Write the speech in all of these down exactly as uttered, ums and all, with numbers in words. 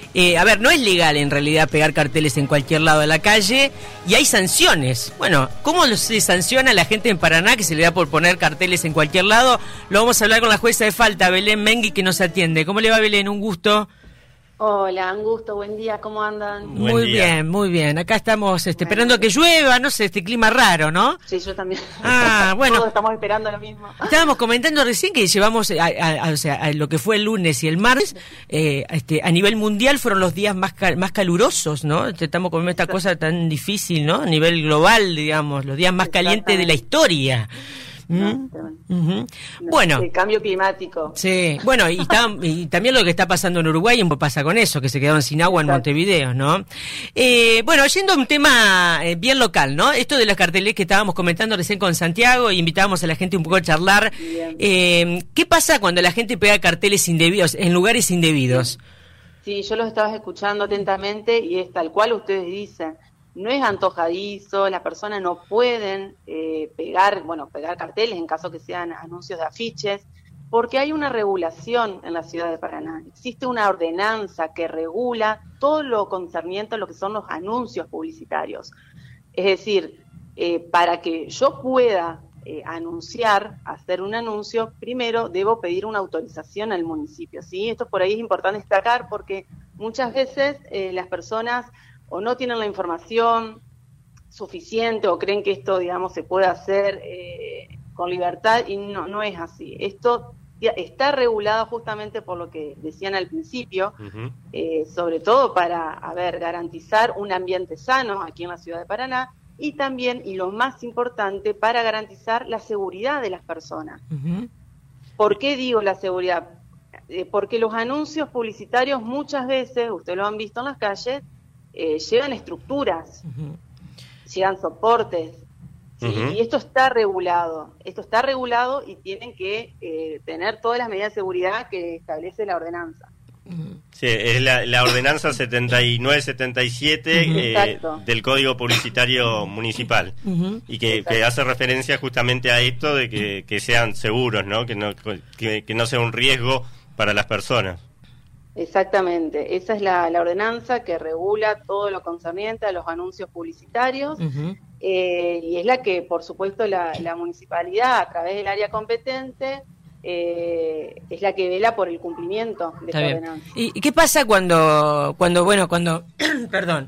Eh, a ver, no es legal en realidad pegar carteles en cualquier lado de la calle y hay sanciones. Bueno, ¿cómo se sanciona a la gente en Paraná que se le da por poner carteles en cualquier lado? Lo vamos a hablar con la jueza de falta, Belén Mengui, que nos atiende. ¿Cómo le va, Belén? Un gusto. Hola, un gusto, buen día, ¿cómo andan? Muy Buen bien, muy bien. Acá estamos este, bueno. esperando que llueva, no sé, este clima raro, ¿no? Sí, yo también. Ah, bueno. Todos estamos esperando lo mismo. Estábamos comentando recién que llevamos, a, a, a, o sea, a lo que fue el lunes y el martes, eh, este, a nivel mundial fueron los días más cal, más calurosos, ¿no? Estamos con esta cosa tan difícil, ¿no? A nivel global, digamos, los días más calientes de la historia. ¿Mm? Uh-huh. Bueno, el cambio climático. Sí, bueno, y, está, y también lo que está pasando en Uruguay pasa con eso, que se quedaron sin agua Exacto. en Montevideo, ¿no? Eh, bueno, yendo a un tema eh, bien local, ¿no? Esto de los carteles que estábamos comentando recién con Santiago, y invitábamos a la gente un poco a charlar. Eh, ¿Qué pasa cuando la gente pega carteles indebidos, en lugares indebidos? Sí, yo los estaba escuchando atentamente y es tal cual ustedes dicen. No es antojadizo, las personas no pueden eh, pegar, bueno, pegar carteles en caso que sean anuncios de afiches, porque hay una regulación en la ciudad de Paraná. Existe una ordenanza que regula todo lo concerniente a lo que son los anuncios publicitarios. Es decir, eh, para que yo pueda eh, anunciar, hacer un anuncio, primero debo pedir una autorización al municipio, ¿sí? Esto por ahí es importante destacar porque muchas veces eh, las personas o no tienen la información suficiente o creen que esto, digamos, se puede hacer eh, con libertad y no, no es así. Esto está regulado justamente por lo que decían al principio, uh-huh. eh, sobre todo para, a ver, garantizar un ambiente sano aquí en la ciudad de Paraná y también, y lo más importante, para garantizar la seguridad de las personas. Uh-huh. ¿Por qué digo la seguridad? Eh, porque los anuncios publicitarios muchas veces, ustedes lo han visto en las calles, Eh, llevan estructuras, uh-huh. llevan soportes, ¿sí? uh-huh. y esto está regulado, esto está regulado y tienen que eh, tener todas las medidas de seguridad que establece la ordenanza. Uh-huh. Sí, es la, la ordenanza setenta y nueve setenta y siete uh-huh. eh, del Código Publicitario Municipal uh-huh. y que, que hace referencia justamente a esto de que, que sean seguros, ¿no? Que no, que, que no sea un riesgo para las personas. Exactamente, esa es la, la ordenanza que regula todo lo concerniente a los anuncios publicitarios uh-huh. eh, y es la que, por supuesto, la, la municipalidad, a través del área competente, eh, es la que vela por el cumplimiento de esta ordenanza. ¿Y, ¿Y qué pasa cuando, cuando bueno, cuando, perdón,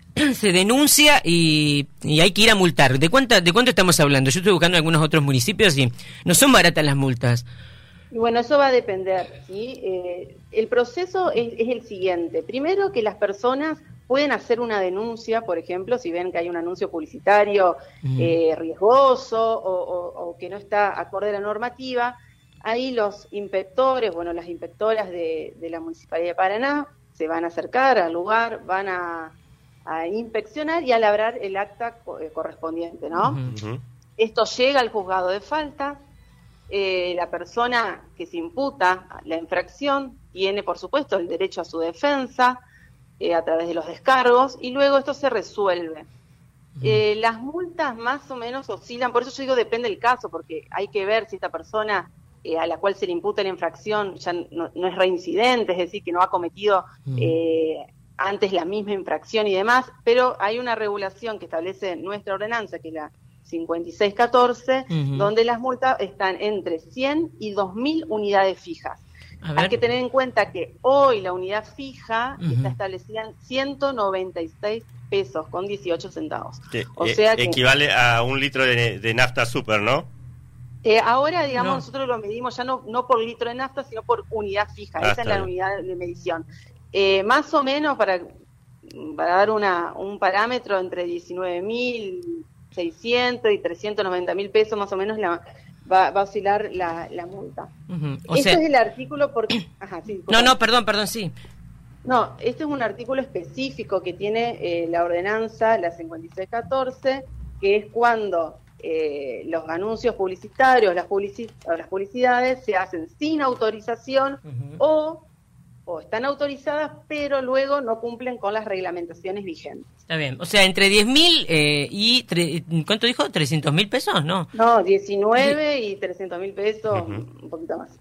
se denuncia y, y hay que ir a multar? ¿De cuánta, de cuánto estamos hablando? Yo estoy buscando en algunos otros municipios y no son baratas las multas. Y bueno, eso va a depender, ¿sí? Eh, el proceso es, es el siguiente. Primero, que las personas pueden hacer una denuncia, por ejemplo, si ven que hay un anuncio publicitario mm. eh, riesgoso o, o, o que no está acorde a la normativa. Ahí los inspectores, bueno, las inspectoras de, de la Municipalidad de Paraná se van a acercar al lugar, van a, a inspeccionar y a labrar el acta correspondiente, ¿no? Uh-huh. Esto llega al juzgado de falta. Eh, la persona que se imputa la infracción tiene, por supuesto, el derecho a su defensa eh, a través de los descargos y luego esto se resuelve. Uh-huh. Eh, las multas más o menos oscilan, por eso yo digo depende del caso, porque hay que ver si esta persona eh, a la cual se le imputa la infracción ya no, no es reincidente, es decir, que no ha cometido uh-huh. eh, antes la misma infracción y demás, pero hay una regulación que establece nuestra ordenanza, que es la cincuenta y seis catorce, uh-huh. donde las multas están entre cien y dos mil unidades fijas. Hay que tener en cuenta que hoy la unidad fija uh-huh. está establecida en ciento noventa y seis pesos con dieciocho centavos. Que, o eh, sea que equivale a un litro de, de nafta super, ¿no? Eh, ahora, digamos, no. nosotros lo medimos ya no, no por litro de nafta, sino por unidad fija. Ah, Esa es la bien. unidad de medición. Eh, más o menos, para, para dar una un parámetro, entre diecinueve mil seiscientos y trescientos noventa mil pesos más o menos la, va, va a oscilar la, la multa. Uh-huh. O Esto sea... es el artículo porque... Ajá, sí, no, no, perdón, perdón, sí. No, este es un artículo específico que tiene eh, la ordenanza, la cincuenta y seis catorce, que es cuando eh, los anuncios publicitarios, las, publici- las publicidades se hacen sin autorización uh-huh. o... o están autorizadas, pero luego no cumplen con las reglamentaciones vigentes. Está bien, o sea, entre diez mil eh, y... Tre- ¿cuánto dijo? ¿trescientos mil pesos? No, no, diecinueve y trescientos mil pesos, uh-huh. un poquito más.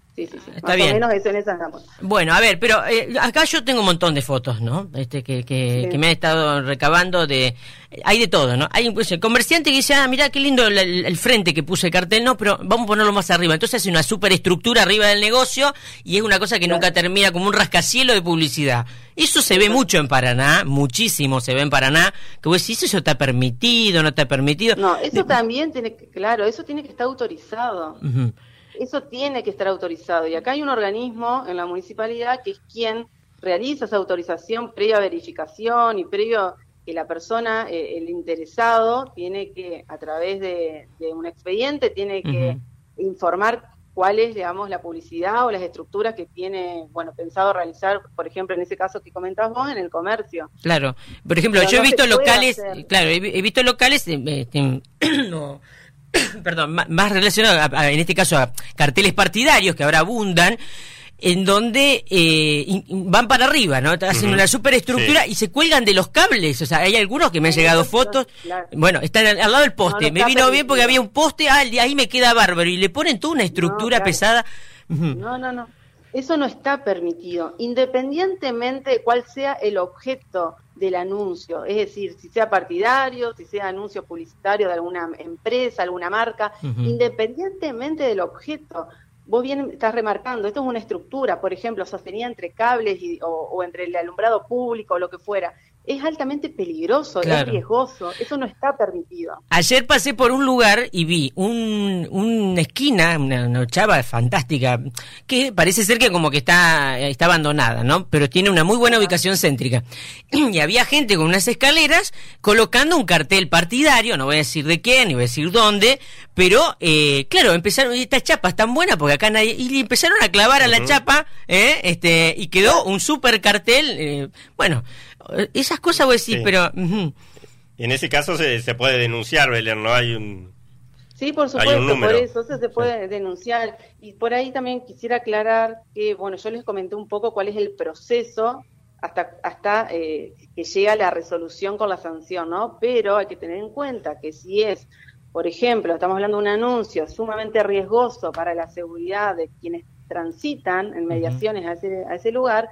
Sí, sí, sí. Está Más bien. o menos eso en esa andamos. Bueno, a ver, pero eh, acá yo tengo un montón de fotos, ¿no? Este que que, Sí. que me han estado recabando de... Hay de todo, ¿no? Hay pues, el comerciante que dice, ah, mirá qué lindo el, el, el frente que puse el cartel, no, pero vamos a ponerlo más arriba. Entonces hace una superestructura arriba del negocio y es una cosa que Claro. nunca termina, como un rascacielos de publicidad. Eso se ve mucho en Paraná, muchísimo se ve en Paraná, que vos decís, eso está permitido, no está permitido. No, eso De- también tiene que, claro, eso tiene que estar autorizado. Ujú. Eso tiene que estar autorizado. Y acá hay un organismo en la municipalidad que es quien realiza esa autorización previa verificación y previo que la persona, eh, el interesado, tiene que, a través de, de un expediente, tiene que Ujú. informar cuál es, digamos, la publicidad o las estructuras que tiene, bueno, pensado realizar, por ejemplo, en ese caso que comentabas vos, en el comercio. Claro, por ejemplo, Pero yo he no se visto puede locales, hacer. claro, he, he visto locales, eh, este, no, perdón, más, más relacionados, a- a- en este caso, a carteles partidarios que ahora abundan, en donde eh, in- in- van para arriba, ¿no? Hacen Ujú. una superestructura Sí. y se cuelgan de los cables, o sea, hay algunos que me han Sí, llegado eso fotos, claro. bueno, están al, al lado del poste, No, no me está vino bien porque permitido. había un poste, ah, el de ahí me queda bárbaro, y le ponen toda una estructura claro. pesada. Ujú. No, no, no. Eso no está permitido, independientemente de cuál sea el objeto del anuncio, es decir, si sea partidario, si sea anuncio publicitario de alguna empresa, alguna marca, Ujú. independientemente del objeto. Vos bien estás remarcando, esto es una estructura, por ejemplo, sostenida entre cables y, o, o entre el alumbrado público o lo que fuera. Es altamente peligroso, Claro. es riesgoso, eso no está permitido. Ayer pasé por un lugar y vi un, una esquina, una, una chava fantástica, que parece ser que como que está, está abandonada, ¿no? Pero tiene una muy buena ubicación céntrica. Y había gente con unas escaleras colocando un cartel partidario, no voy a decir de qué, ni voy a decir dónde, pero, eh, claro, empezaron, y esta chapa es tan buena porque acá nadie, y le empezaron a clavar a la Ujú. chapa, ¿eh? Este, y quedó un super cartel, eh, bueno, esas cosas voy a decir, Sí. pero... ujú. Y en ese caso se, se puede denunciar, Belén, ¿no? Hay un... Sí, por Hay un supuesto, número. por eso, eso se puede denunciar. Y por ahí también quisiera aclarar que, bueno, yo les comenté un poco cuál es el proceso hasta hasta eh, que llega la resolución con la sanción, ¿no? Pero hay que tener en cuenta que si es, por ejemplo, estamos hablando de un anuncio sumamente riesgoso para la seguridad de quienes transitan en mediaciones a ese, a ese lugar,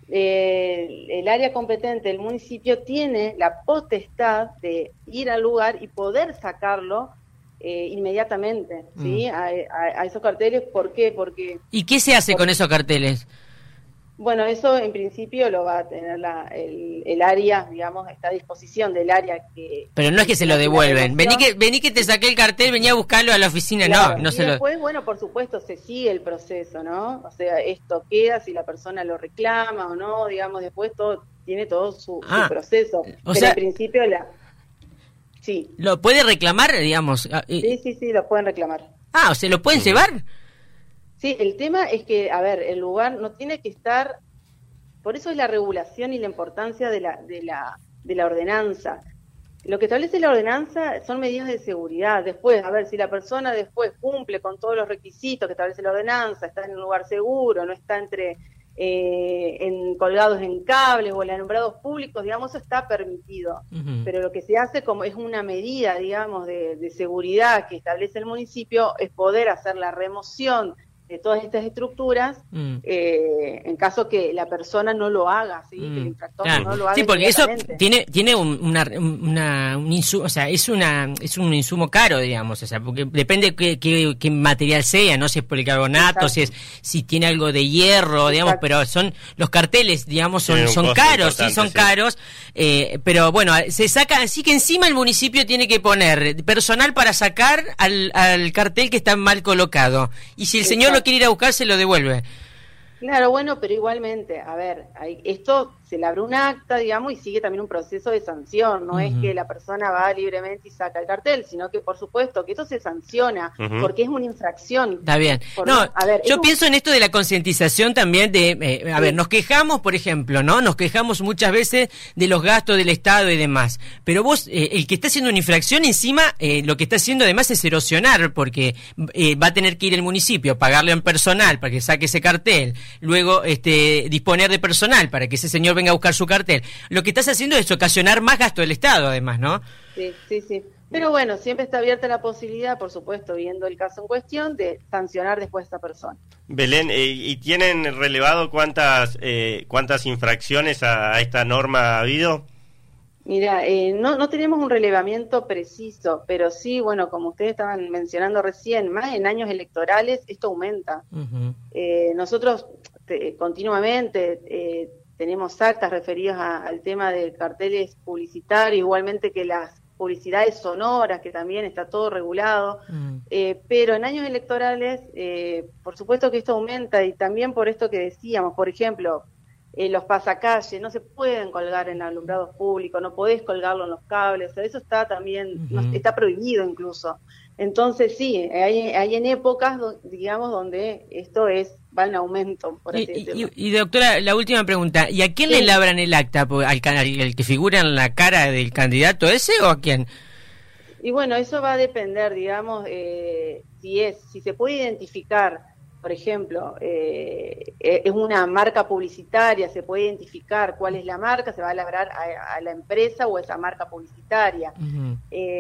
eh, el área competente del municipio tiene la potestad de ir al lugar y poder sacarlo eh, inmediatamente, ¿sí? Mm. A, a- a esos carteles. ¿Por qué? Porque, ¿Y qué se hace con esos carteles? bueno, eso en principio lo va a tener la, el, el área, digamos, está a disposición del área que... Pero no es que se lo hace la devuelven. Vení remoción. que, vení que te saqué el cartel, venía a buscarlo a la oficina. Claro, No, no y se lo... después, bueno, por supuesto, se sigue el proceso, ¿no? O sea, esto queda si la persona lo reclama o no, digamos, después todo tiene todo su, su Ah, proceso. o Pero sea- en principio la... Sí, ¿Lo puede reclamar, digamos? Ah, eh, sí, sí, sí, lo pueden reclamar. Ah, ¿o se lo pueden llevar? Sí, el tema es que, a ver, el lugar no tiene que estar... Por eso es la regulación y la importancia de la, de la, de la ordenanza. Lo que establece la ordenanza son medidas de seguridad. Después, a ver, si la persona después cumple con todos los requisitos que establece la ordenanza, está en un lugar seguro, no está entre eh, en, colgados en cables o en alumbrados públicos, digamos, eso está permitido. Ujú. Pero lo que se hace como es una medida, digamos, de, de seguridad que establece el municipio, es poder hacer la remoción de todas estas estructuras, Mm. eh, en caso que la persona no lo haga, ¿sí? Mm, Que el infractor claro. no lo haga Sí, porque eso inmediatamente. tiene tiene un, una, una un insumo, o sea, es una es un insumo caro, digamos, o sea, porque depende qué, qué, qué material sea, no si es policarbonato, Exacto. si es si tiene algo de hierro, digamos, Exacto. pero son los carteles, digamos, son Tienen un son costo caros, sí, importante, son sí. caros, eh, pero bueno, se saca, así que encima el municipio tiene que poner personal para sacar al, al cartel que está mal colocado. Y si el señor lo Exacto. quiere ir a buscar, se lo devuelve. Claro, bueno, pero igualmente, a ver, hay, esto se le abre un acta, digamos, y sigue también un proceso de sanción. No es Ujú. que la persona va libremente y saca el cartel, sino que, por supuesto, que esto se sanciona, Ujú. porque es una infracción. Está bien. Por- No, a ver, yo es un- pienso en esto de la concientización también de, eh, a Sí. ver, nos quejamos, por ejemplo, ¿no? Nos quejamos muchas veces de los gastos del Estado y demás. Pero vos, eh, el que está haciendo una infracción encima, eh, lo que está haciendo además es erosionar, porque eh, va a tener que ir el municipio a pagarle en personal para que saque ese cartel, luego este, disponer de personal para que ese señor venga a buscar su cartel. Lo que estás haciendo es ocasionar más gasto del Estado, además, ¿no? Sí, sí, sí. Pero bueno, siempre está abierta la posibilidad, por supuesto, viendo el caso en cuestión, de sancionar después a esa persona. Belén, eh, ¿y tienen relevado cuántas eh, cuántas infracciones a, a esta norma ha habido? Mira, eh, no, no tenemos un relevamiento preciso, pero sí, bueno, como ustedes estaban mencionando recién, más en años electorales esto aumenta. Uh-huh. Eh, nosotros te, continuamente eh, tenemos actas referidas a, al tema de carteles publicitarios, igualmente que las publicidades sonoras, que también está todo regulado, mm. eh, pero en años electorales, eh, por supuesto que esto aumenta, y también por esto que decíamos, por ejemplo, eh, los pasacalles no se pueden colgar en alumbrados públicos, no podés colgarlo en los cables, o sea, eso está también, uh-huh. no, está prohibido incluso. Entonces sí, hay, hay en épocas, digamos, donde esto es va en aumento, por así y, decirlo. Y, y doctora, la última pregunta, ¿y a quién sí. le labran el acta? ¿Al, al, al que figura en la cara del candidato ese o a quién? Y bueno, eso va a depender, digamos, eh, si es, si se puede identificar, por ejemplo, eh, es una marca publicitaria, se puede identificar cuál es la marca, se va a labrar a, a la empresa o esa marca publicitaria. Uh-huh.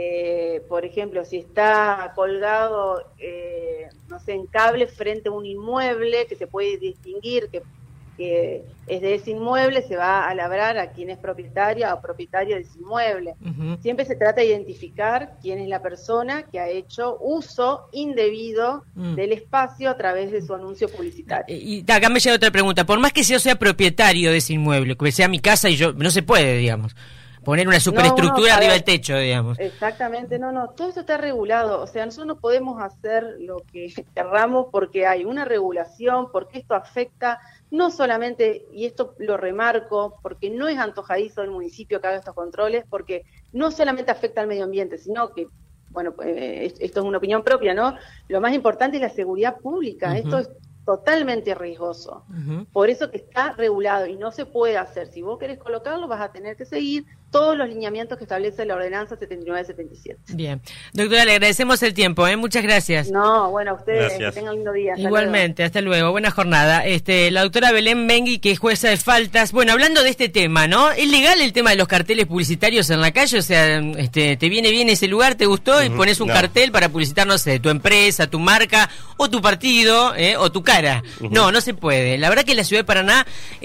Eh, por ejemplo, si está colgado, eh, no sé, en cable frente a un inmueble, que se puede distinguir que, que es de ese inmueble, se va a labrar a quien es propietaria o propietario de ese inmueble. Uh-huh. Siempre se trata de identificar quién es la persona que ha hecho uso indebido uh-huh. del espacio a través de su anuncio publicitario. Y, y acá me llega otra pregunta, por más que yo sea propietario de ese inmueble, que sea mi casa y yo, no se puede, digamos, poner una superestructura no, no, arriba del techo, digamos. Exactamente, no, no, todo eso está regulado, o sea, nosotros no podemos hacer lo que querramos porque hay una regulación, porque esto afecta no solamente, y esto lo remarco, porque no es antojadizo el municipio que haga estos controles, porque no solamente afecta al medio ambiente, sino que, bueno, eh, esto es una opinión propia, ¿no? Lo más importante es la seguridad pública, uh-huh. esto es totalmente riesgoso, uh-huh. por eso que está regulado y no se puede hacer. Si vos querés colocarlo, vas a tener que seguir todos los lineamientos que establece la ordenanza setenta y nueve setenta y siete. Bien. Doctora, le agradecemos el tiempo, ¿eh? Muchas gracias. No, bueno, a ustedes, gracias. Que tengan un lindo día. Hasta Igualmente, luego. Hasta luego. Buena jornada. Este, la doctora Belén Mengui, que es jueza de faltas. Bueno, hablando de este tema, ¿no? ¿Es legal el tema de los carteles publicitarios en la calle? O sea, este, ¿te viene bien ese lugar, te gustó uh-huh. y pones un no. cartel para publicitar, no sé, tu empresa, tu marca, o tu partido, ¿eh? o tu cara? Uh-huh. No, no se puede. La verdad que la ciudad de Paraná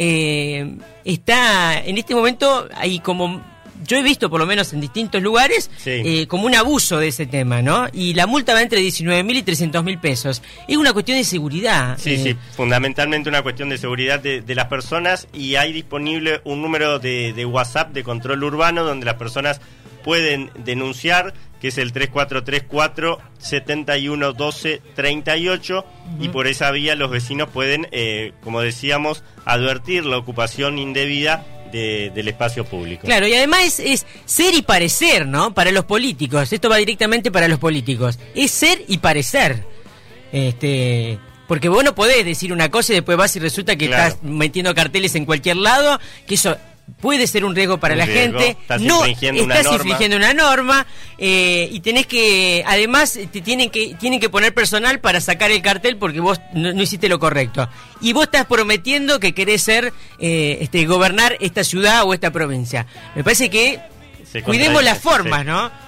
eh, está, en este momento, ahí como... Yo he visto, por lo menos en distintos lugares, sí. eh, como un abuso de ese tema, ¿no? Y la multa va entre diecinueve mil y trescientos mil pesos. Es una cuestión de seguridad. Sí, eh. sí, fundamentalmente una cuestión de seguridad de, de las personas, y hay disponible un número de, de WhatsApp de control urbano donde las personas pueden denunciar, que es el tres cuatro tres cuatro, siete uno uno dos, tres ocho, uh-huh. y por esa vía los vecinos pueden, eh, como decíamos, advertir la ocupación indebida De, del espacio público. Claro, y además es, es ser y parecer, ¿no? Para los políticos, esto va directamente para los políticos, es ser y parecer, este, porque vos no podés decir una cosa y después vas y resulta que claro. estás metiendo carteles en cualquier lado, que eso puede ser un riesgo para un la riesgo. gente, estás no infringiendo estás una infringiendo norma. una norma eh, y tenés que, además te tienen que tienen que poner personal para sacar el cartel porque vos no, no hiciste lo correcto, y vos estás prometiendo que querés ser eh, este gobernar esta ciudad o esta provincia. Me parece que cuidemos las formas, sí. ¿no?